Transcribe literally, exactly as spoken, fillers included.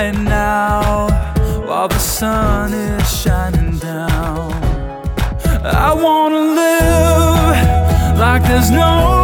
right now, while the sun is shining down. I wanna live like there's no